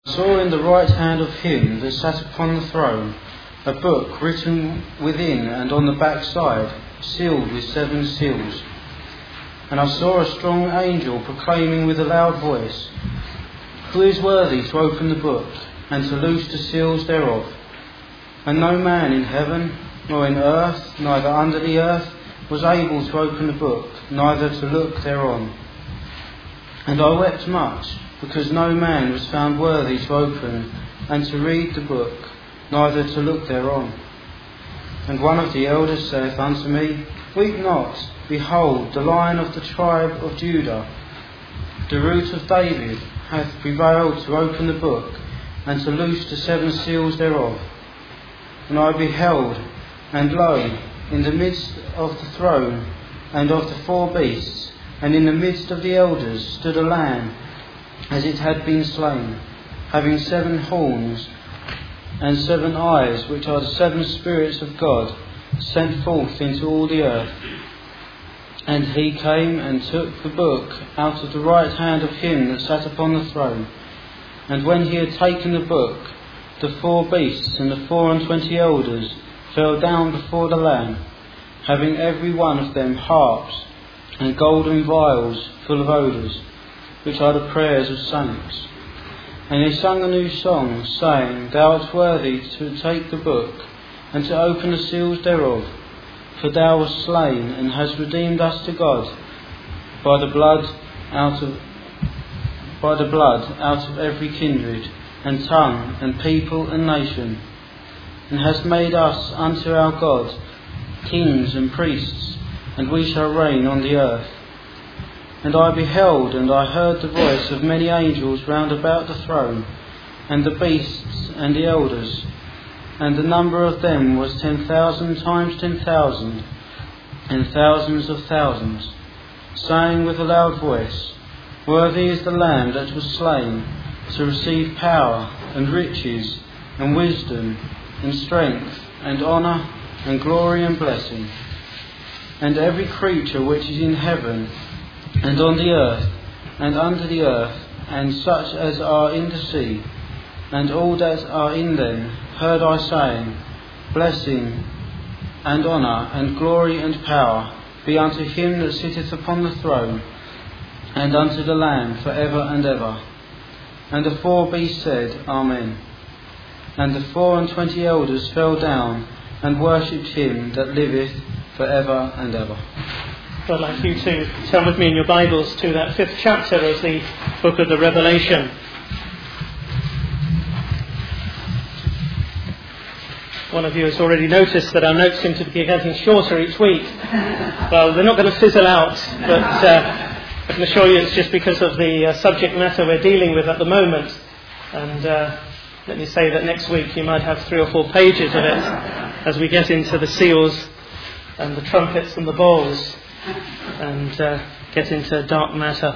I saw in the right hand of him that sat upon the throne a book written within and on the back side, sealed with 7 seals. And I saw a strong angel proclaiming with a loud voice, "Who is worthy to open the book and to loose the seals thereof?" And no man in heaven, nor in earth, neither under the earth, was able to open the book, neither to look thereon. And I wept much, because no man was found worthy to open and to read the book, neither to look thereon. And one of the elders saith unto me, "Weep not, behold, the Lion of the tribe of Judah, the root of David, hath prevailed to open the book, and to loose the 7 seals thereof." And I beheld, and lo, in the midst of the throne and of the 4 beasts, and in the midst of the elders, stood a lamb, as it had been slain, having 7 horns and 7 eyes, which are the 7 spirits of God, sent forth into all the earth. And he came and took the book out of the right hand of him that sat upon the throne. And when he had taken the book, the 4 beasts and the 24 elders fell down before the Lamb, having every one of them harps and golden vials full of odours, which are the prayers of saints. And they sung a new song, saying, "Thou art worthy to take the book, and to open the seals thereof. For thou wast slain, and hast redeemed us to God by the blood out of every kindred, and tongue, and people, and nation, and hast made us unto our God kings and priests, and we shall reign on the earth." And I beheld, and I heard the voice of many angels round about the throne, and the beasts, and the elders, and the number of them was 10,000 times 10,000, and thousands of thousands, saying with a loud voice, "Worthy is the Lamb that was slain to receive power, and riches, and wisdom, and strength, and honour, and glory, and blessing." And every creature which is in heaven, and on the earth, and under the earth, and such as are in the sea, and all that are in them, heard I saying, "Blessing, and honour, and glory, and power be unto him that sitteth upon the throne, and unto the Lamb for ever and ever." And the 4 beasts said, Amen. And the 24 elders fell down, and worshipped him that liveth for ever and ever. So I'd like you to turn with me in your Bibles to that 5th chapter of the book of the Revelation. One of you has already noticed that our notes seem to be getting shorter each week. Well, they're not going to fizzle out, but I can assure you it's just because of the subject matter we're dealing with at the moment. And let me say that next week you might have 3 or 4 pages of it as we get into the seals and the trumpets and the bowls, and get into dark matter.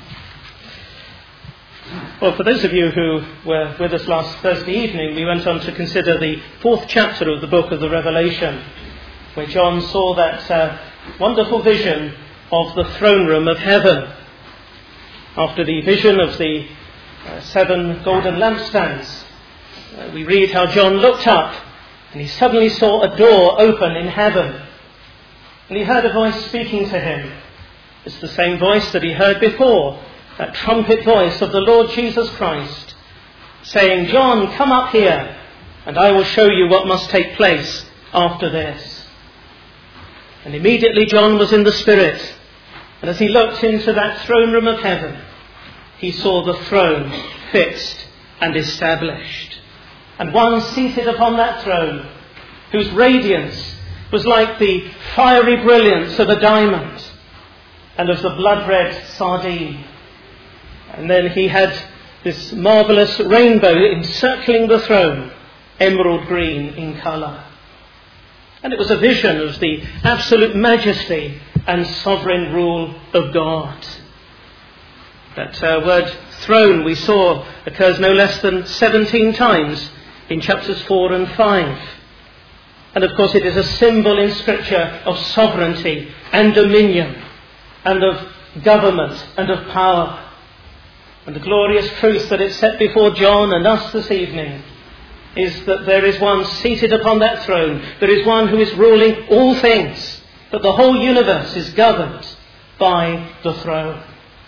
Well, for those of you who were with us last Thursday evening, we went on to consider the 4th chapter of the book of the Revelation, where John saw that wonderful vision of the throne room of heaven. After the vision of the 7 golden lampstands, we read how John looked up and he suddenly saw a door open in heaven. And he heard a voice speaking to him. It's the same voice that he heard before, that trumpet voice of the Lord Jesus Christ, saying, "John, come up here, and I will show you what must take place after this." And immediately John was in the Spirit, and as he looked into that throne room of heaven, he saw the throne fixed and established, and one seated upon that throne, whose radiance was like the fiery brilliance of a diamond and of the blood-red sardine. And then he had this marvellous rainbow encircling the throne, emerald green in colour. And it was a vision of the absolute majesty and sovereign rule of God. That word throne, we saw, occurs no less than 17 times in chapters 4 and 5. And of course it is a symbol in Scripture of sovereignty and dominion, and of government and of power. And the glorious truth that is set before John and us this evening is that there is one seated upon that throne. There is one who is ruling all things, that the whole universe is governed by the throne.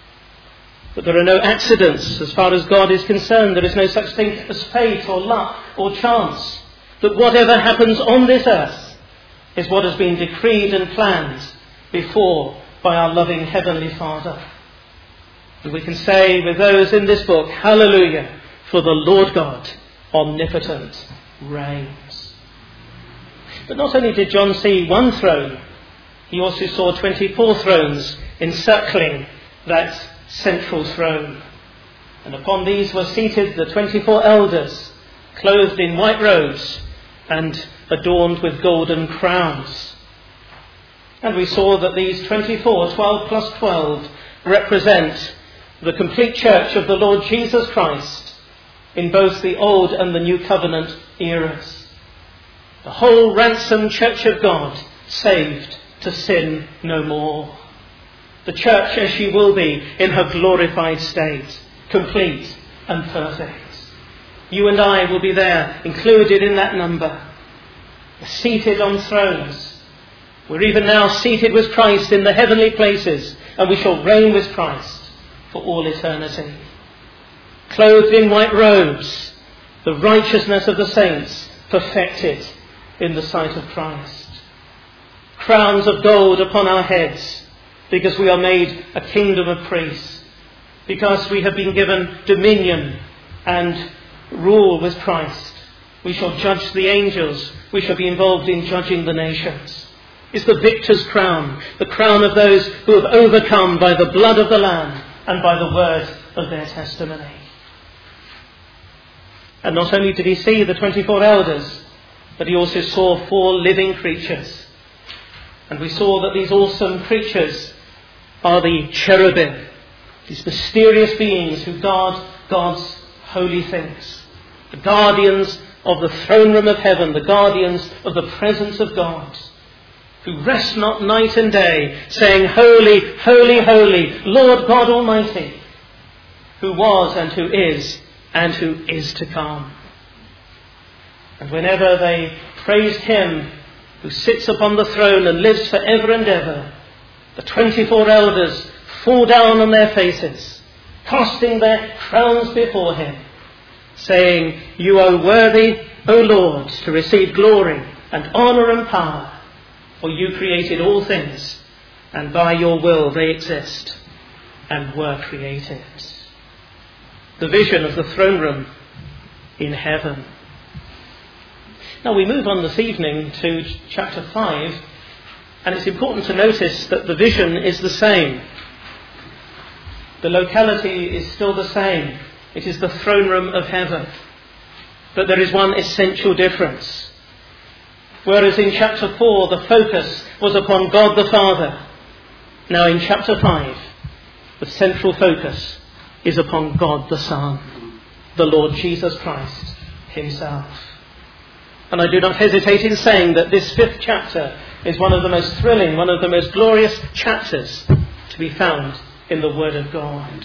But there are no accidents as far as God is concerned. There is no such thing as fate or luck or chance. That whatever happens on this earth is what has been decreed and planned before by our loving Heavenly Father. And we can say with those in this book, hallelujah, for the Lord God, omnipotent, reigns. But not only did John see one throne, he also saw 24 thrones encircling that central throne. And upon these were seated the 24 elders, clothed in white robes and adorned with golden crowns. And we saw that these 24, 12 plus 12, represent the complete church of the Lord Jesus Christ in both the Old and the New Covenant eras. The whole ransomed church of God, saved to sin no more. The church as she will be in her glorified state, complete and perfect. You and I will be there, included in that number, seated on thrones. We're even now seated with Christ in the heavenly places, and we shall reign with Christ for all eternity. Clothed in white robes, the righteousness of the saints perfected in the sight of Christ. Crowns of gold upon our heads, because we are made a kingdom of priests, because we have been given dominion and rule with Christ. We shall judge the angels. We shall be involved in judging the nations. It's the victor's crown, the crown of those who have overcome by the blood of the Lamb and by the word of their testimony. And not only did he see the 24 elders, but he also saw 4 living creatures. And we saw that these awesome creatures are the cherubim, these mysterious beings who guard God's holy things, the guardians of the throne room of heaven, the guardians of the presence of God, who rest not night and day, saying, Holy, holy, holy, Lord God Almighty, who was and who is to come. And whenever they praised him who sits upon the throne and lives forever and ever, the 24 elders fall down on their faces, casting their crowns before him, saying, You are worthy, O Lord, to receive glory and honour and power, for you created all things, and by your will they exist and were created. The vision of the throne room in heaven. Now we move on this evening to chapter 5, and it's important to notice that the vision is the same. The locality is still the same. It is the throne room of heaven. But there is one essential difference. Whereas in chapter 4 the focus was upon God the Father, now in chapter 5 the central focus is upon God the Son, the Lord Jesus Christ himself. And I do not hesitate in saying that this 5th chapter is one of the most thrilling, one of the most glorious chapters to be found in the Word of God.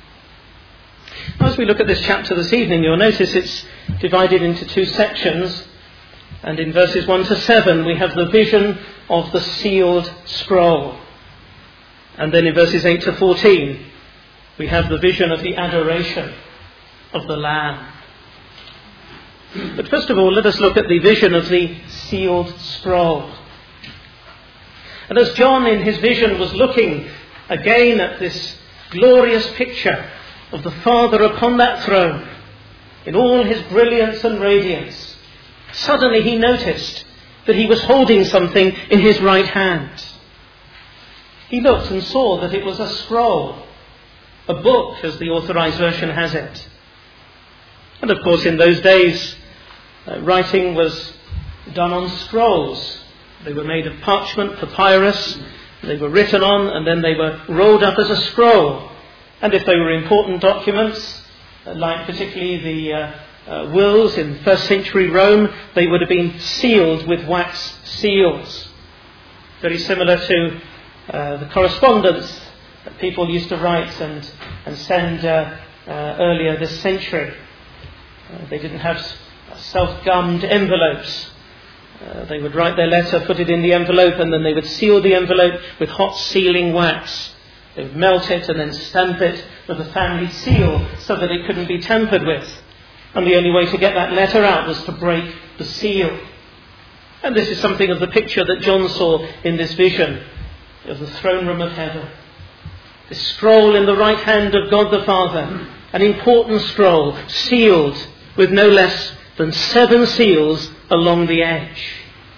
As we look at this chapter this evening, you'll notice it's divided into 2 sections. And in verses 1 to 7, we have the vision of the sealed scroll. And then in verses 8 to 14, we have the vision of the adoration of the Lamb. But first of all, let us look at the vision of the sealed scroll. And as John in his vision was looking again at this glorious picture of the Father upon that throne, in all his brilliance and radiance, suddenly he noticed that he was holding something in his right hand. He looked and saw that it was a scroll, a book, as the Authorized Version has it. And of course, in those days, writing was done on scrolls. They were made of parchment, papyrus. They were written on, and then they were rolled up as a scroll. And if they were important documents, like particularly the wills in first century Rome, they would have been sealed with wax seals. Very similar to the correspondence that people used to write and send earlier this century. They didn't have self-gummed envelopes. They would write their letter, put it in the envelope, and then they would seal the envelope with hot sealing wax. They would melt it and then stamp it with a family seal so that it couldn't be tampered with. And the only way to get that letter out was to break the seal. And this is something of the picture that John saw in this vision of the throne room of heaven. This scroll in the right hand of God the Father, an important scroll, sealed with no less than 7 seals along the edge.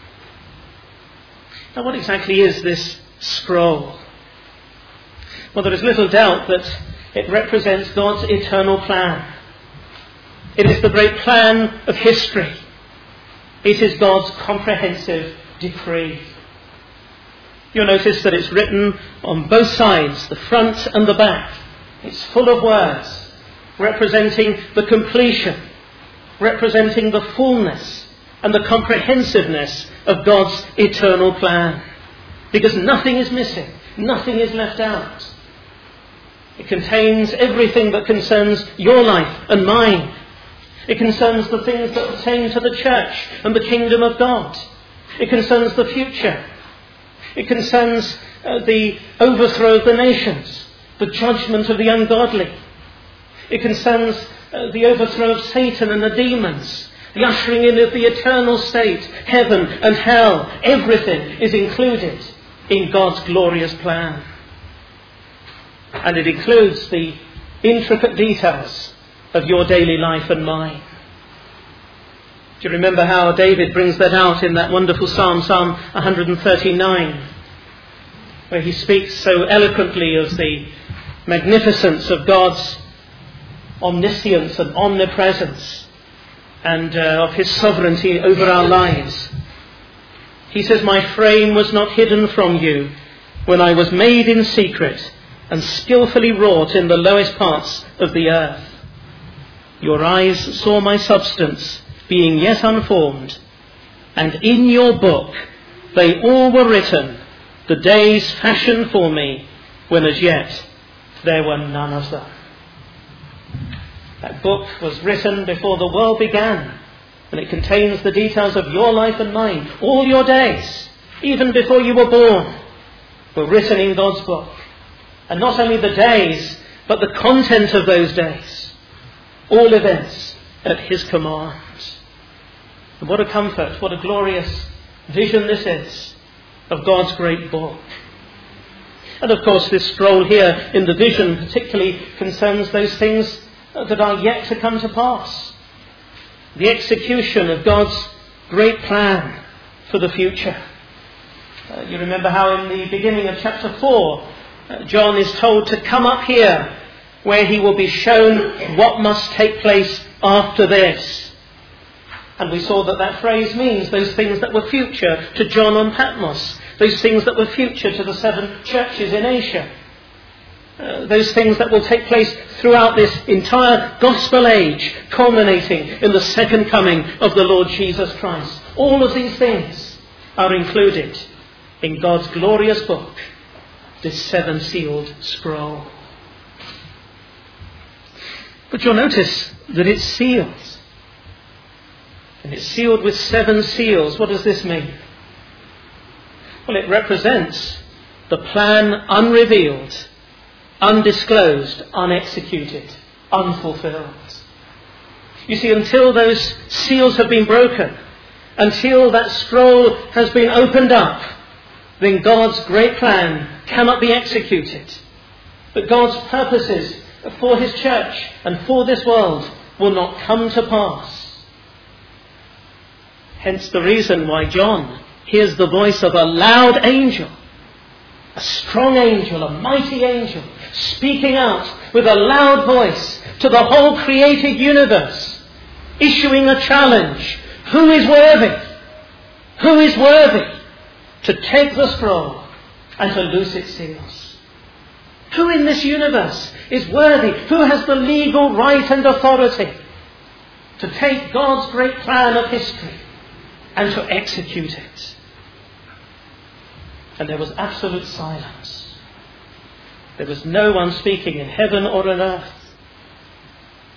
Now, what exactly is this scroll? Well, there is little doubt that it represents God's eternal plan. It is the great plan of history. It is God's comprehensive decree. You'll notice that it's written on both sides, the front and the back. It's full of words representing the completion, representing the fullness and the comprehensiveness of God's eternal plan. Because nothing is missing, nothing is left out. It contains everything that concerns your life and mine. It concerns the things that pertain to the church and the kingdom of God. It concerns the future. It concerns the overthrow of the nations, the judgment of the ungodly. It concerns the overthrow of Satan and the demons, the ushering in of the eternal state, heaven and hell. Everything is included in God's glorious plan. And it includes the intricate details of your daily life and mine. Do you remember how David brings that out in that wonderful Psalm 139, where he speaks so eloquently of the magnificence of God's omniscience and omnipresence and of his sovereignty over our lives. He says, "My frame was not hidden from you when I was made in secret and skillfully wrought in the lowest parts of the earth. Your eyes saw my substance, being yet unformed, and in your book they all were written, the days fashioned for me, when as yet there were none of them." That book was written before the world began, and it contains the details of your life and mine. All your days, even before you were born, were written in God's book. And not only the days, but the content of those days. All events at his command. And what a comfort, what a glorious vision this is of God's great book. And of course this scroll here in the vision particularly concerns those things that are yet to come to pass. The execution of God's great plan for the future. You remember how in the beginning of chapter 4, John is told to come up here where he will be shown what must take place after this. And we saw that phrase means those things that were future to John on Patmos, those things that were future to the 7 churches in Asia, those things that will take place throughout this entire gospel age, culminating in the second coming of the Lord Jesus Christ. All of these things are included in God's glorious book, this 7-sealed scroll. But you'll notice that it's sealed. And it's sealed with 7 seals. What does this mean? Well, it represents the plan unrevealed, undisclosed, unexecuted, unfulfilled. You see, until those seals have been broken, until that scroll has been opened up, then God's great plan cannot be executed. But God's purposes for his church and for this world will not come to pass. Hence the reason why John hears the voice of a loud angel, a strong angel, a mighty angel, speaking out with a loud voice to the whole created universe, issuing a challenge. Who is worthy? Who is worthy to take the scroll and to loose its seals? Who in this universe is worthy? Who has the legal right and authority to take God's great plan of history and to execute it? And there was absolute silence. There was no one speaking in heaven or on earth.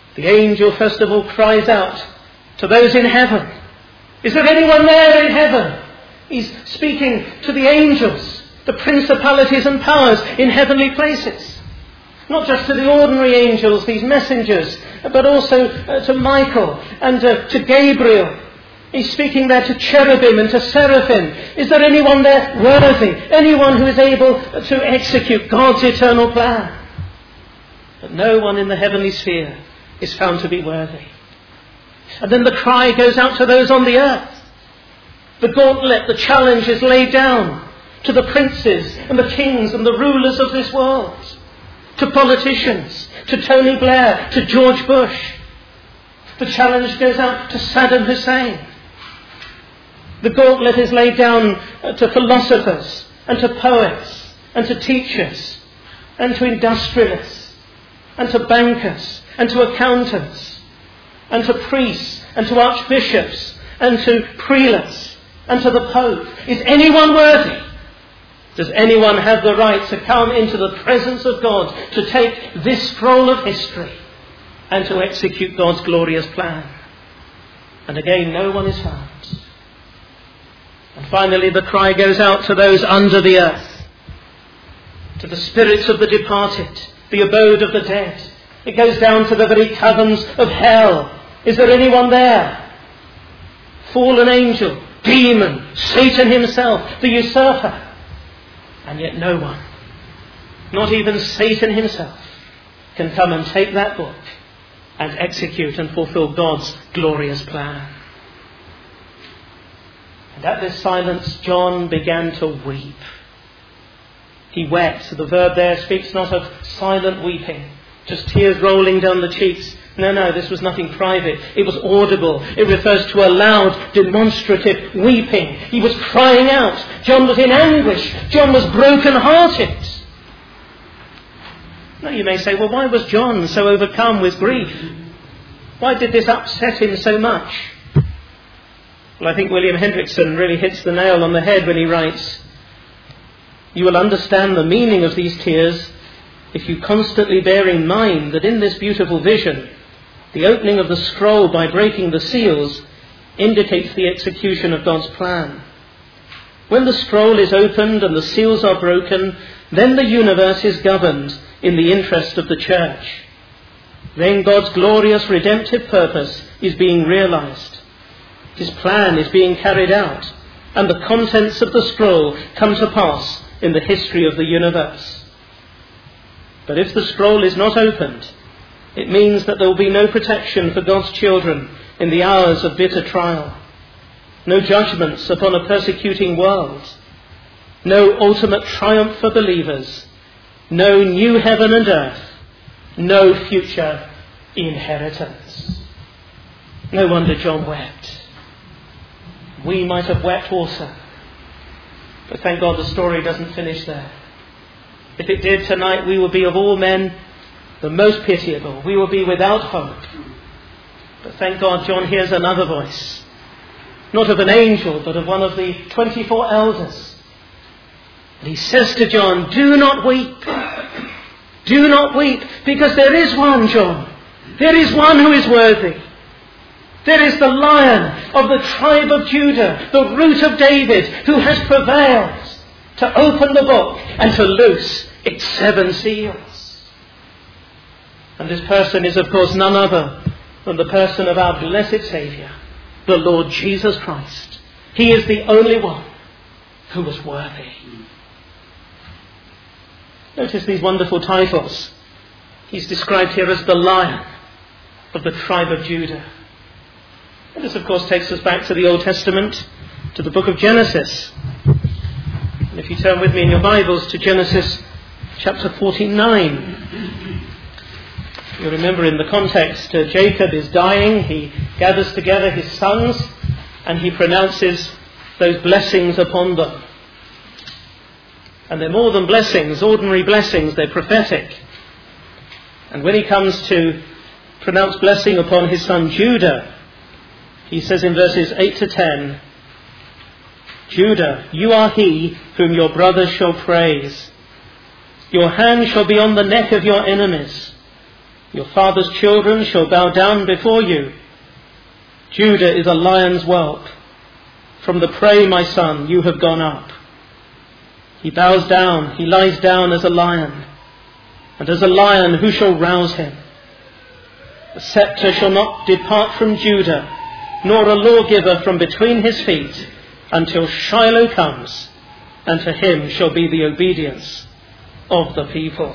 The angel first of all cries out to those in heaven. Is there anyone there in heaven? He's speaking to the angels, the principalities and powers in heavenly places. Not just to the ordinary angels, these messengers, but also to Michael and to Gabriel. He's speaking there to cherubim and to seraphim. Is there anyone there worthy? Anyone who is able to execute God's eternal plan? But no one in the heavenly sphere is found to be worthy. And then the cry goes out to those on the earth. The gauntlet, the challenge is laid down to the princes and the kings and the rulers of this world. To politicians, to Tony Blair, to George Bush. The challenge goes out to Saddam Hussein. The gauntlet is laid down to philosophers and to poets and to teachers and to industrialists and to bankers and to accountants and to priests and to archbishops and to prelates and to the Pope. Is anyone worthy? Does anyone have the right to come into the presence of God, to take this scroll of history and to execute God's glorious plan? And again, no one is found. And finally, the cry goes out to those under the earth, to the spirits of the departed, the abode of the dead. It goes down to the very caverns of hell. Is there anyone there? Fallen angel, demon, Satan himself, the usurper. And yet no one, not even Satan himself, can come and take that book and execute and fulfill God's glorious plan. And at this silence, John began to weep. He wept. The verb there speaks not of silent weeping, just tears rolling down the cheeks. No, this was nothing private. It was audible. It refers to a loud, demonstrative weeping. He was crying out. John was in anguish. John was broken-hearted. Now you may say, well, why was John so overcome with grief? Why did this upset him so much? Well, I think William Hendrickson really hits the nail on the head when he writes, "You will understand the meaning of these tears if you constantly bear in mind that in this beautiful vision, the opening of the scroll by breaking the seals indicates the execution of God's plan. When the scroll is opened and the seals are broken, then the universe is governed in the interest of the church. Then God's glorious redemptive purpose is being realized. His plan is being carried out, and the contents of the scroll come to pass in the history of the universe. But if the scroll is not opened, it means that there will be no protection for God's children in the hours of bitter trial, no judgments upon a persecuting world, no ultimate triumph for believers, no new heaven and earth, no future inheritance." No wonder John wept. We might have wept also. But thank God the story doesn't finish there. If it did, tonight we would be of all men the most pitiable. We will be without hope. But thank God John hears another voice. Not of an angel, but of one of the 24 elders. And he says to John, "Do not weep. Do not weep, because there is one, John. There is one who is worthy. There is the Lion of the tribe of Judah, the root of David, who has prevailed to open the book and to loose its 7 seals." And this person is, of course, none other than the person of our blessed Saviour, the Lord Jesus Christ. He is the only one who was worthy. Notice these wonderful titles. He's described here as the Lion of the tribe of Judah. And this, of course, takes us back to the Old Testament, to the book of Genesis. And if you turn with me in your Bibles to Genesis chapter 49, you remember in the context, Jacob is dying. He gathers together his sons and he pronounces those blessings upon them. And they're more than blessings, ordinary blessings, they're prophetic. And when he comes to pronounce blessing upon his son Judah, he says in verses 8 to 10, "Judah, you are he whom your brothers shall praise. Your hand shall be on the neck of your enemies. Your father's children shall bow down before you. Judah is a lion's whelp. From the prey, my son, you have gone up. He bows down, he lies down as a lion. And as a lion, who shall rouse him? The scepter shall not depart from Judah, nor a lawgiver from between his feet, until Shiloh comes, and to him shall be the obedience of the people.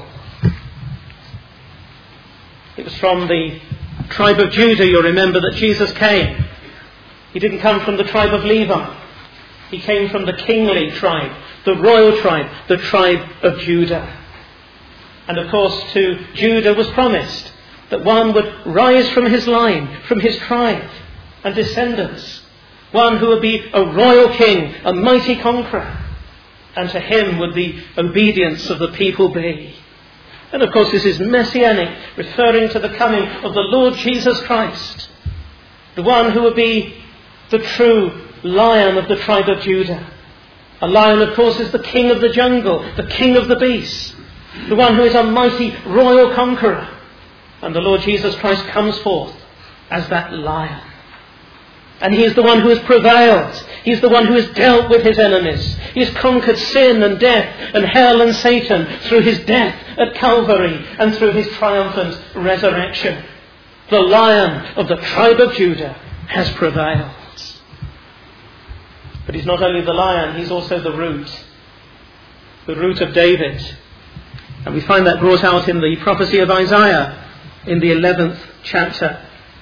It was from the tribe of Judah, you'll remember, that Jesus came. He didn't come from the tribe of Levi. He came from the kingly tribe, the royal tribe, the tribe of Judah. And of course to Judah was promised that one would rise from his line, from his tribe and descendants. One who would be a royal king, a mighty conqueror. And to him would the obedience of the people be. And of course this is messianic, referring to the coming of the Lord Jesus Christ. The one who would be the true lion of the tribe of Judah. A lion, of course, is the king of the jungle, the king of the beasts. The one who is a mighty royal conqueror. And the Lord Jesus Christ comes forth as that lion. And he is the one who has prevailed. He is the one who has dealt with his enemies. He has conquered sin and death and hell and Satan through his death at Calvary and through his triumphant resurrection. The Lion of the tribe of Judah has prevailed. But he's not only the lion, he's also the root of David. And we find that brought out in the prophecy of Isaiah in the 11th chapter.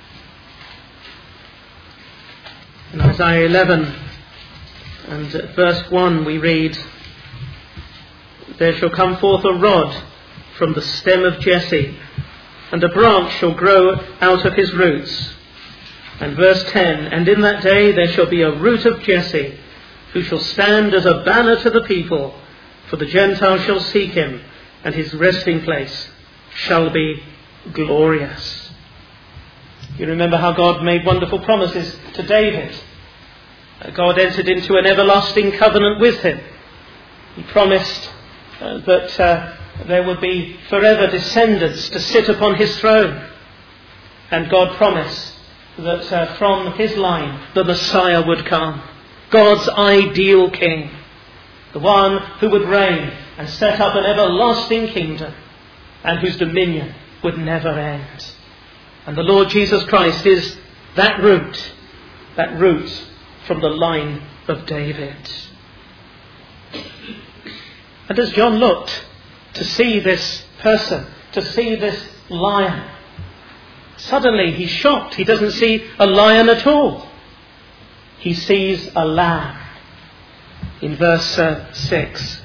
In Isaiah 11 and at verse 1 we read, "There shall come forth a rod from the stem of Jesse, and a branch shall grow out of his roots." And verse 10, "And in that day there shall be a root of Jesse, who shall stand as a banner to the people, for the Gentiles shall seek him, and his resting place shall be glorious." You remember how God made wonderful promises to David. God entered into an everlasting covenant with him. He promised that there would be forever descendants to sit upon his throne. And God promised that from his line the Messiah would come. God's ideal king. The one who would reign and set up an everlasting kingdom and whose dominion would never end. And the Lord Jesus Christ is that root from the line of David. And as John looked to see this person, to see this lion, suddenly he's shocked. He doesn't see a lion at all. He sees a lamb. In verse 6.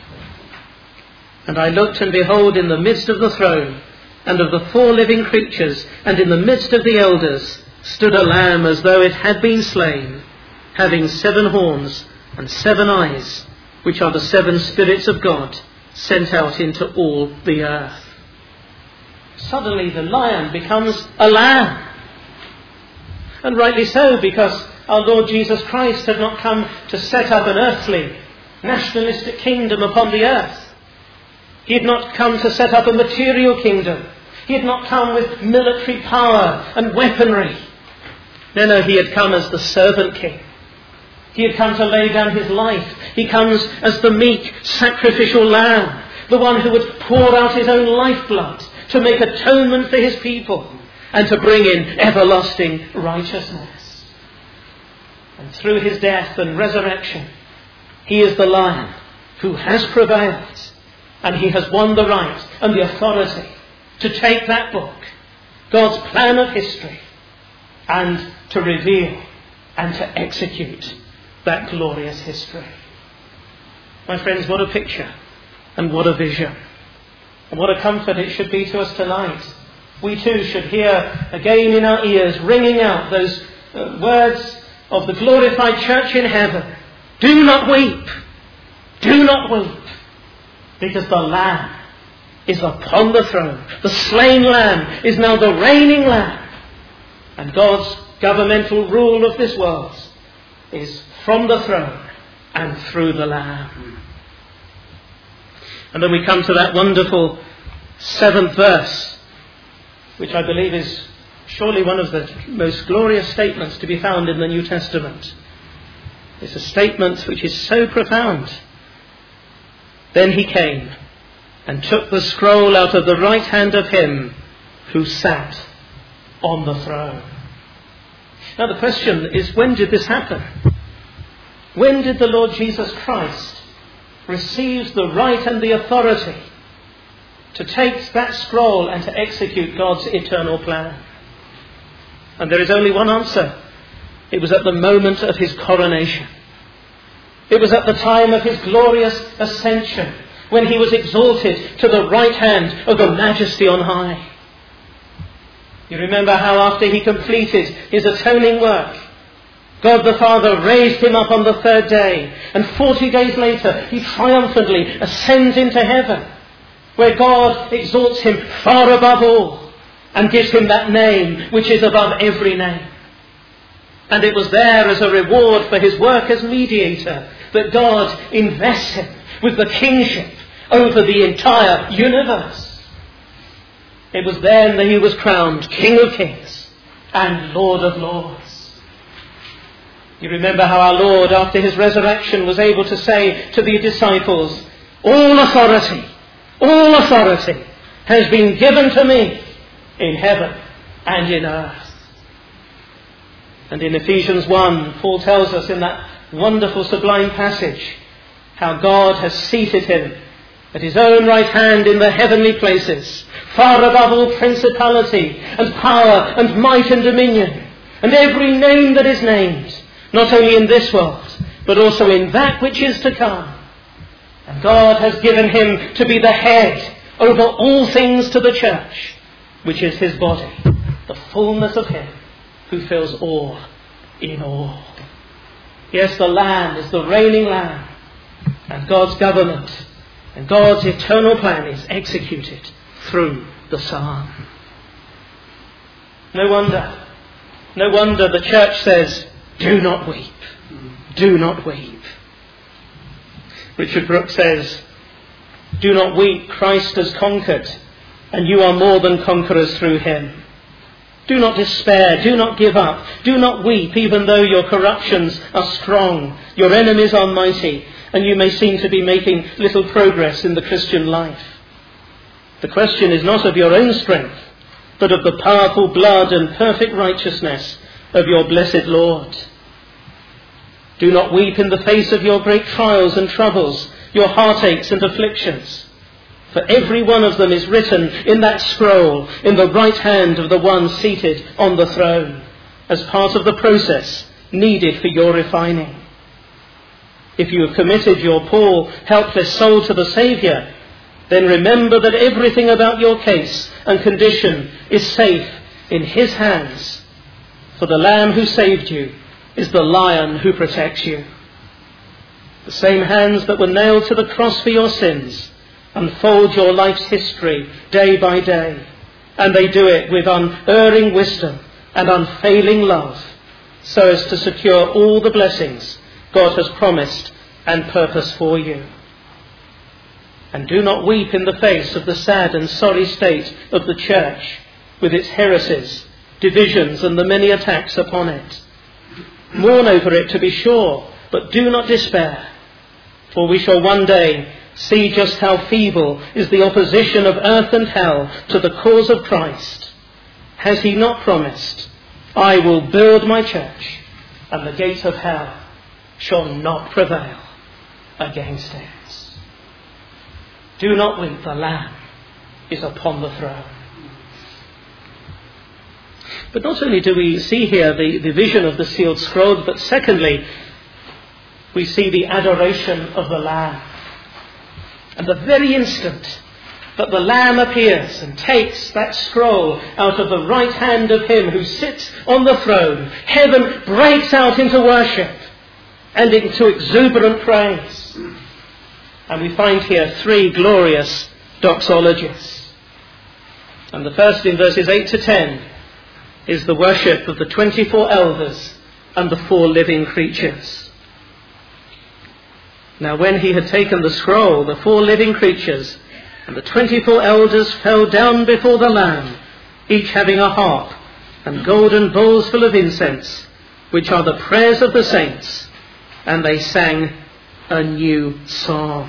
"And I looked, and behold, in the midst of the throne, and of the 4 living creatures, and in the midst of the elders, stood a lamb as though it had been slain, having 7 horns and 7 eyes, which are the 7 spirits of God, sent out into all the earth." Suddenly the lion becomes a lamb. And rightly so, because our Lord Jesus Christ had not come to set up an earthly, nationalistic kingdom upon the earth. He had not come to set up a material kingdom. He had not come with military power and weaponry. No, he had come as the servant king. He had come to lay down his life. He comes as the meek, sacrificial lamb, the one who would pour out his own lifeblood to make atonement for his people and to bring in everlasting righteousness. And through his death and resurrection, he is the lion who has prevailed, and he has won the right and the authority to take that book, God's plan of history, and to reveal and to execute that glorious history. My friends, what a picture and what a vision. And what a comfort it should be to us tonight. We too should hear again in our ears ringing out those words of the glorified church in heaven. Do not weep. Do not weep. Because the Lamb is upon the throne. The slain Lamb is now the reigning Lamb. And God's governmental rule of this world is from the throne and through the Lamb. And then we come to that wonderful 7th verse. which I believe is surely one of the most glorious statements to be found in the New Testament. It's a statement which is so profound. Then he came and took the scroll out of the right hand of him who sat on the throne. Now the question is, when did this happen? When did the Lord Jesus Christ receive the right and the authority to take that scroll and to execute God's eternal plan? And there is only one answer. It was at the moment of his coronation. It was at the time of his glorious ascension, when he was exalted to the right hand of the Majesty on high. You remember how after he completed his atoning work, God the Father raised him up on the third day, and 40 days later he triumphantly ascends into heaven, where God exalts him far above all and gives him that name which is above every name. And it was there, as a reward for his work as mediator, that God invests him with the kingship over the entire universe. It was then that he was crowned King of Kings and Lord of Lords. You remember how our Lord, after his resurrection, was able to say to the disciples, all authority has been given to me in heaven and in earth. And in Ephesians 1, Paul tells us in that wonderful, sublime passage how God has seated him at his own right hand in the heavenly places, far above all principality and power and might and dominion, and every name that is named, not only in this world, but also in that which is to come. And God has given him to be the head over all things to the church, which is his body, the fullness of him who fills all in all. Yes, the Lamb is the reigning Lamb, and God's government and God's eternal plan is executed through the Son. No wonder the church says, do not weep. Do not weep. Richard Brooks says, do not weep, Christ has conquered, and you are more than conquerors through him. Do not despair, do not give up, do not weep, even though your corruptions are strong, your enemies are mighty, and you may seem to be making little progress in the Christian life. The question is not of your own strength, but of the powerful blood and perfect righteousness of your blessed Lord. Do not weep in the face of your great trials and troubles, your heartaches and afflictions. For every one of them is written in that scroll in the right hand of the one seated on the throne, as part of the process needed for your refining. If you have committed your poor, helpless soul to the Saviour, then remember that everything about your case and condition is safe in his hands. For the Lamb who saved you is the Lion who protects you. The same hands that were nailed to the cross for your sins unfold your life's history day by day, and they do it with unerring wisdom and unfailing love, so as to secure all the blessings God has promised and purposed for you. And do not weep in the face of the sad and sorry state of the church, with its heresies, divisions, and the many attacks upon it. Mourn over it, to be sure, but do not despair, for we shall one day see just how feeble is the opposition of earth and hell to the cause of Christ. Has he not promised, I will build my church, and the gates of hell shall not prevail against it. Do not weep, the Lamb is upon the throne. But not only do we see here the vision of the sealed scroll, but secondly, we see the adoration of the Lamb. And the very instant that the Lamb appears and takes that scroll out of the right hand of him who sits on the throne, heaven breaks out into worship and into exuberant praise. And we find here three glorious doxologies. And the first, in verses 8 to 10, is the worship of the 24 elders and the 4 living creatures. Now when he had taken the scroll, the 4 living creatures and the 24 elders fell down before the Lamb each having a harp and golden bowls full of incense, which are the prayers of the saints. And they sang a new song.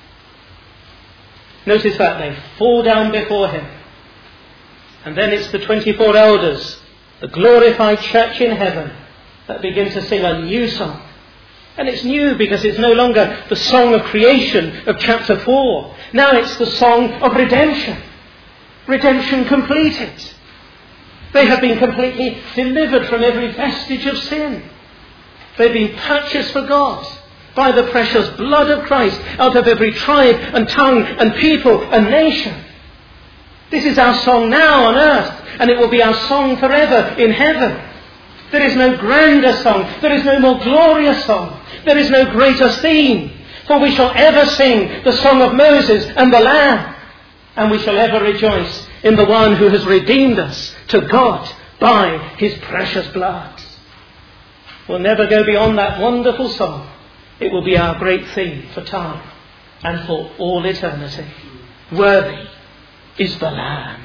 Notice that they fall down before him. And then it's the 24 elders, the glorified church in heaven, that begin to sing a new song. And it's new because it's no longer the song of creation of chapter 4. Now it's the song of redemption. Redemption completed. They have been completely delivered from every vestige of sin. They've been purchased for God by the precious blood of Christ out of every tribe and tongue and people and nation. This is our song now on earth, and it will be our song forever in heaven. There is no grander song. There is no more glorious song. There is no greater theme. For we shall ever sing the song of Moses and the Lamb. And we shall ever rejoice in the one who has redeemed us to God by his precious blood. We'll never go beyond that wonderful song. It will be our great theme for time and for all eternity. Worthy is the Lamb.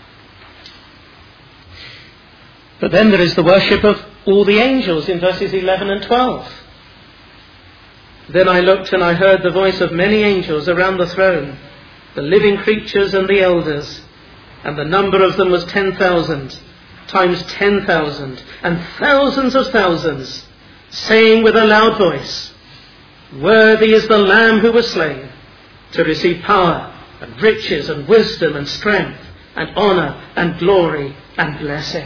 But then there is the worship of all the angels in verses 11 and 12. Then I looked and I heard the voice of many angels around the throne, the living creatures and the elders, and the number of them was 10,000, times 10,000, and thousands of thousands, saying with a loud voice, Worthy is the Lamb who was slain, to receive power and riches and wisdom and strength and honour and glory and blessing.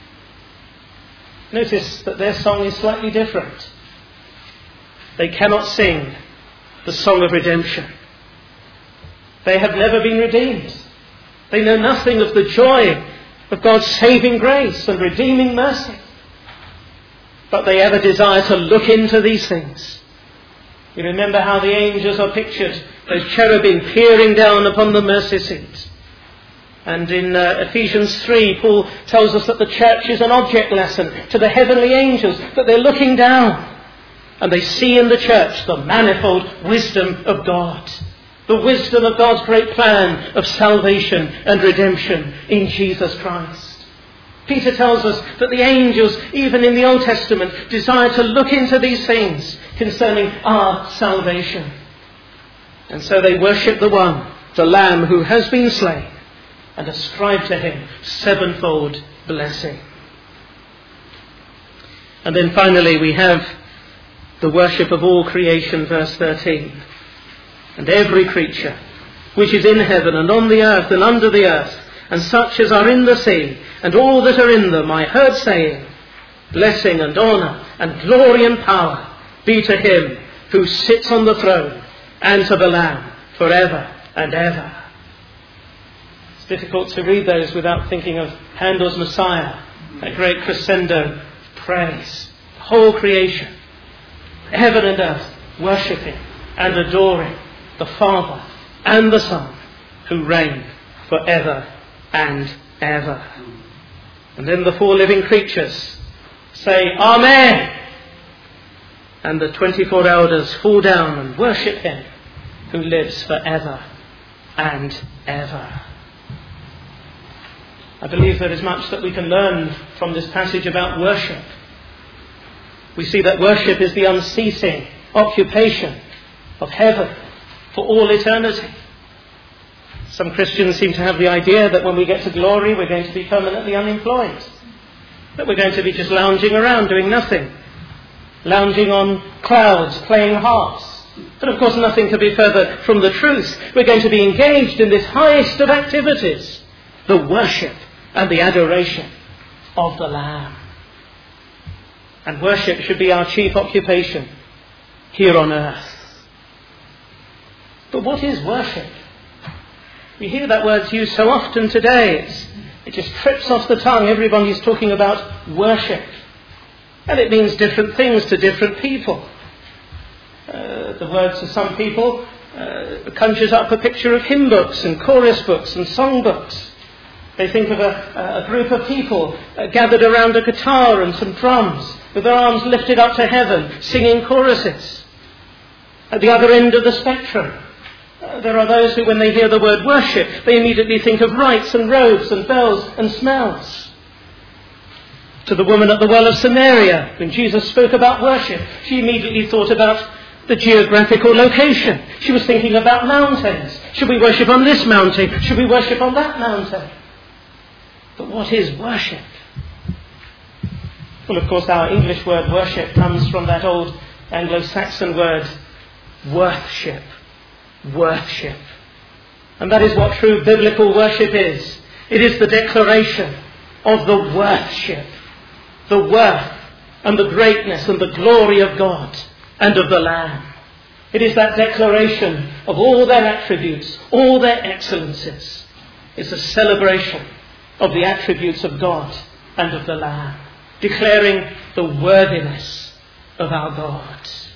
Notice that their song is slightly different. They cannot sing the song of redemption. They have never been redeemed. They know nothing of the joy of God's saving grace and redeeming mercy. But they ever desire to look into these things. You remember how the angels are pictured, those cherubim peering down upon the mercy seat. And in Ephesians 3, Paul tells us that the church is an object lesson to the heavenly angels, that they're looking down and they see in the church the manifold wisdom of God. The wisdom of God's great plan of salvation and redemption in Jesus Christ. Peter tells us that the angels, even in the Old Testament, desire to look into these things concerning our salvation. And so they worship the one, the Lamb who has been slain, and ascribe to him sevenfold blessing. And then finally we have the worship of all creation, verse 13. And every creature which is in heaven and on the earth and under the earth, and such as are in the sea, and all that are in them, I heard saying, Blessing and honour and glory and power be to him who sits on the throne and to the Lamb forever and ever. It's difficult to read those without thinking of Handel's Messiah, that great crescendo of praise. The whole creation, heaven and earth, worshipping and adoring the Father and the Son, who reign forever and ever. And then the four living creatures say, Amen! And the 24 elders fall down and worship him who lives forever and ever. I believe there is much that we can learn from this passage about worship. We see that worship is the unceasing occupation of heaven for all eternity. Some Christians seem to have the idea that when we get to glory, we're going to be permanently unemployed. That we're going to be just lounging around doing nothing. Lounging on clouds, playing harps. But of course nothing could be further from the truth. We're going to be engaged in this highest of activities, the worship and the adoration of the Lamb. And worship should be our chief occupation here on earth. But what is worship? We hear that word used so often today. It just trips off the tongue. Everybody's talking about worship. And it means different things to different people. The word to some people conjures up a picture of hymn books and chorus books and song books. They think of a group of people gathered around a guitar and some drums with their arms lifted up to heaven, singing choruses. At the other end of the spectrum, There are those who, when they hear the word worship, they immediately think of rites and robes and bells and smells. To the woman at the well of Samaria, when Jesus spoke about worship, she immediately thought about the geographical location. She was thinking about mountains. Should we worship on this mountain? Should we worship on that mountain? But what is worship? Well, of course, our English word worship comes from that old Anglo-Saxon word worthship. Worthship. And that is what true biblical worship is. It is the declaration of the worthship, the worth and the greatness and the glory of God and of the Lamb. It is that declaration of all their attributes, all their excellences. It's a celebration of the attributes of God and of the Lamb, declaring the worthiness of our God.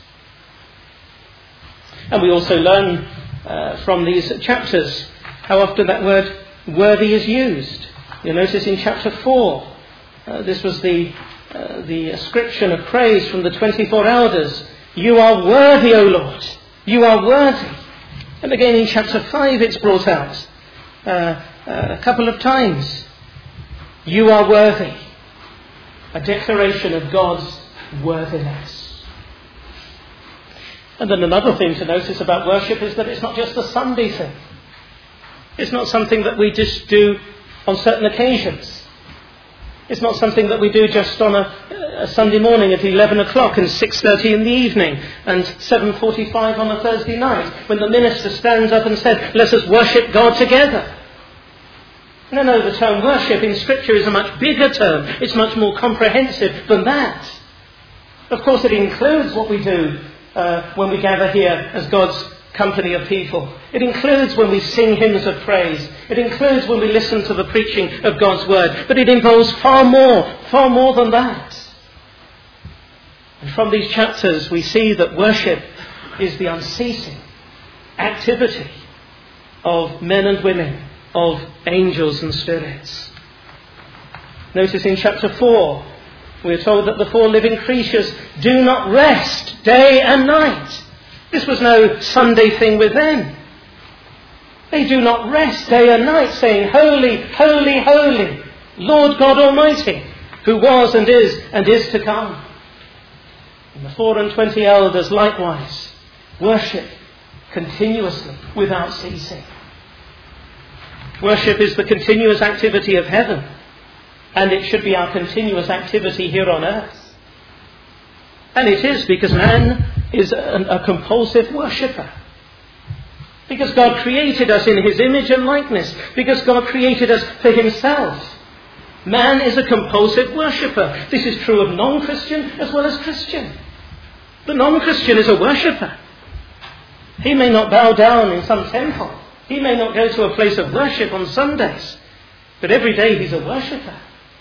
And we also learn from these chapters how often that word worthy is used. You'll notice in chapter 4, this was the ascription of praise from the 24 elders. You are worthy, O Lord. You are worthy. And again in chapter 5 it's brought out a couple of times. You are worthy. A declaration of God's worthiness. And then another thing to notice about worship is that it's not just a Sunday thing. It's not something that we just do on certain occasions. It's not something that we do just on a Sunday morning at 11 o'clock and 6:30 in the evening and 7:45 on a Thursday night when the minister stands up and says, let us worship God together. No, the term worship in Scripture is a much bigger term. It's much more comprehensive than that. Of course, it includes what we do when we gather here as God's company of people. It includes when we sing hymns of praise. It includes when we listen to the preaching of God's word. But it involves far more than that. And from these chapters we see that worship is the unceasing activity of men and women, of angels and spirits. Notice in chapter 4, we're told that the 4 living creatures do not rest day and night. This was no Sunday thing with them. They do not rest day and night, saying, Holy, holy, holy, Lord God Almighty, who was and is to come. And the 24 elders likewise worship continuously without ceasing. Worship is the continuous activity of heaven, and it should be our continuous activity here on earth. And it is because man is a compulsive worshipper. Because God created us in his image and likeness. Because God created us for himself. Man is a compulsive worshipper. This is true of non-Christian as well as Christian. The non-Christian is a worshipper. He may not bow down in some temple. He may not go to a place of worship on Sundays. But every day he's a worshipper.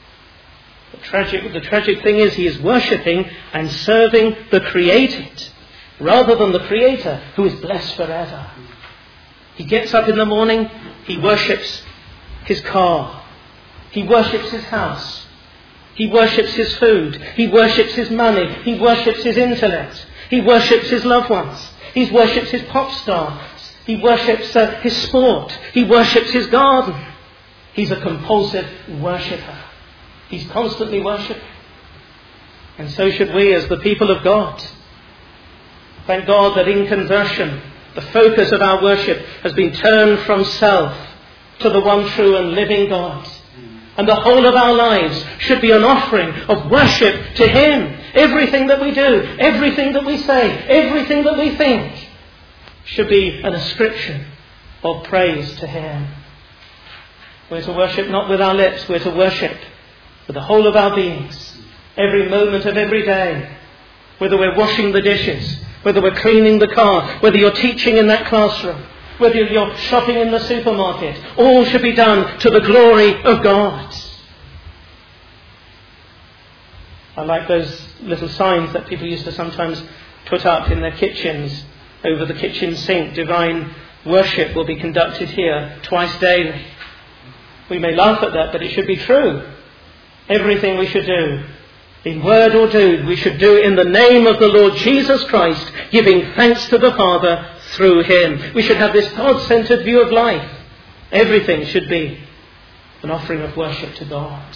The tragic thing is he is worshipping and serving the created rather than the Creator who is blessed forever. He gets up in the morning, he worships his car, he worships his house, he worships his food, he worships his money, he worships his intellect, he worships his loved ones, he worships his pop stars, he worships his sport, he worships his garden. He's a compulsive worshipper. He's constantly worshipping. And so should we as the people of God. Thank God that in conversion, the focus of our worship has been turned from self to the one true and living God. And the whole of our lives should be an offering of worship to him. Everything that we do, everything that we say, everything that we think should be an ascription of praise to him. We're to worship not with our lips, we're to worship with the whole of our beings, every moment of every day. Whether we're washing the dishes, whether we're cleaning the car, whether you're teaching in that classroom, whether you're shopping in the supermarket, all should be done to the glory of God. I like those little signs that people used to sometimes put up in their kitchens over the kitchen sink. Divine worship will be conducted here twice daily. We may laugh at that, but it should be true. Everything we should do, in word or deed, we should do in the name of the Lord Jesus Christ, giving thanks to the Father through him. We should have this God-centered view of life. Everything should be an offering of worship to God.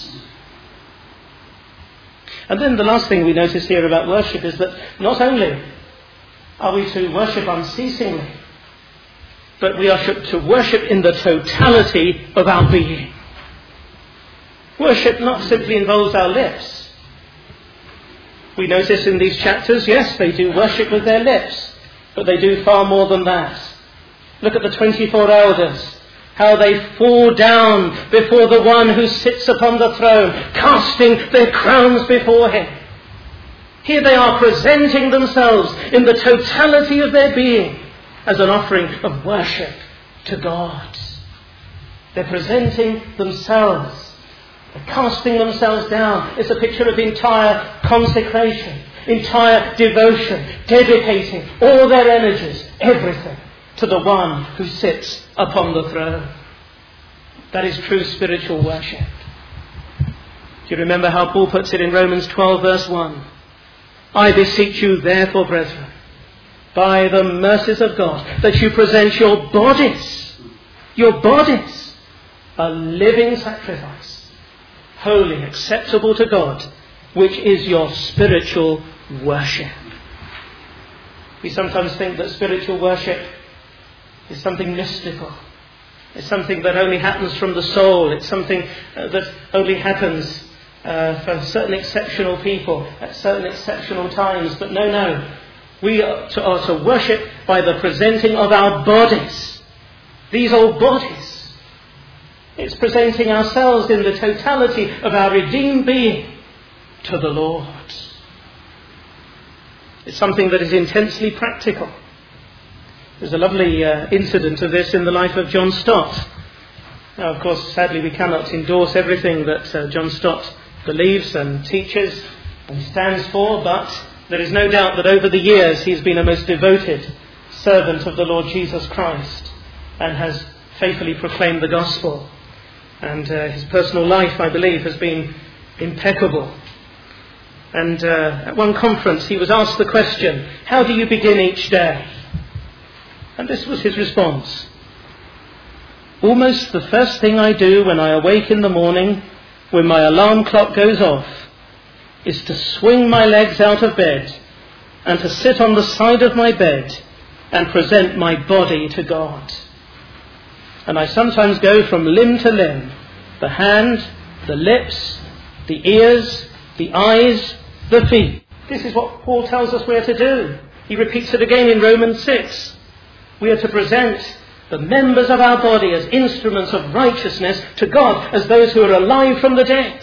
And then the last thing we notice here about worship is that not only are we to worship unceasingly, but we are to worship in the totality of our being. Worship not simply involves our lips. We notice in these chapters, yes, they do worship with their lips, but they do far more than that. Look at the 24 elders, how they fall down before the one who sits upon the throne, casting their crowns before him. Here they are presenting themselves in the totality of their being as an offering of worship to God. They're presenting themselves, they're casting themselves down. It's a picture of entire consecration, entire devotion, dedicating all their energies, everything, to the one who sits upon the throne. That is true spiritual worship. Do you remember how Paul puts it in Romans 12 verse 1? I beseech you therefore, brethren, by the mercies of God, that you present your bodies, a living sacrifice, holy, acceptable to God, which is your spiritual worship. We sometimes think that spiritual worship is something mystical. It's something that only happens from the soul. It's something that only happens for certain exceptional people at certain exceptional times. But no. We are to worship by the presenting of our bodies. These old bodies. It's presenting ourselves in the totality of our redeemed being to the Lord. It's something that is intensely practical. There's a lovely incident of this in the life of John Stott. Now, of course, sadly, we cannot endorse everything that John Stott believes and teaches and stands for, but there is no doubt that over the years he's been a most devoted servant of the Lord Jesus Christ and has faithfully proclaimed the gospel. And his personal life, I believe, has been impeccable. And at one conference he was asked the question, how do you begin each day? And this was his response. Almost the first thing I do when I awake in the morning, when my alarm clock goes off, is to swing my legs out of bed and to sit on the side of my bed and present my body to God. And I sometimes go from limb to limb, the hand, the lips, the ears, the eyes, the feet. This is what Paul tells us we're to do. He repeats it again in Romans 6. We are to present the members of our body as instruments of righteousness to God, as those who are alive from the dead.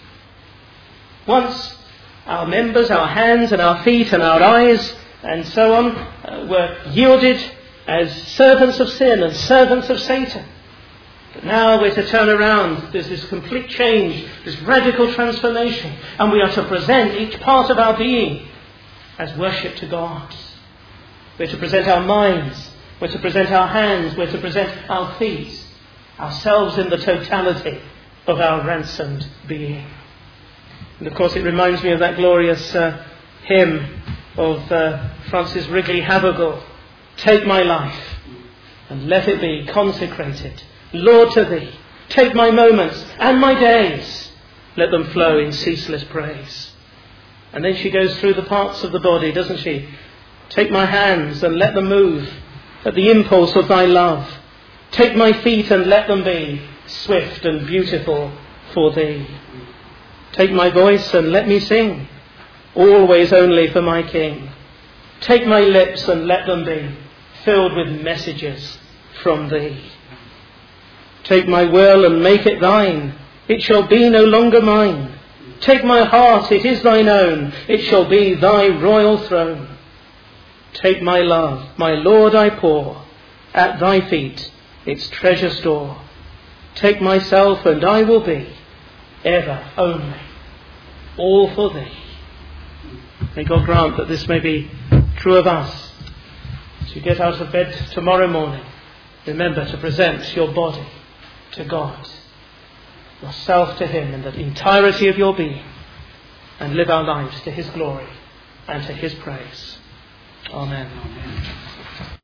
Once our members, our hands and our feet and our eyes and so on were yielded as servants of sin and servants of Satan. But now we're to turn around. There's this complete change, this radical transformation, and we are to present each part of our being as worship to God. We're to present our minds, we're to present our hands, we're to present our feet, ourselves in the totality of our ransomed being. And of course it reminds me of that glorious hymn of Francis Wrigley Havergal, take my life and let it be consecrated, Lord, to thee. Take my moments and my days, let them flow in ceaseless praise. And then she goes through the parts of the body, doesn't she? Take my hands and let them move at the impulse of thy love. Take my feet and let them be swift and beautiful for thee. Take my voice and let me sing, always only for my King. Take my lips and let them be filled with messages from thee. Take my will and make it thine, it shall be no longer mine. Take my heart, it is thine own, it shall be thy royal throne. Take my love, my Lord, I pour at thy feet its treasure store. Take myself and I will be ever only all for thee. May God grant that this may be true of us. As you get out of bed tomorrow morning, remember to present your body to God, yourself to him in the entirety of your being, and live our lives to his glory and to his praise. Amen.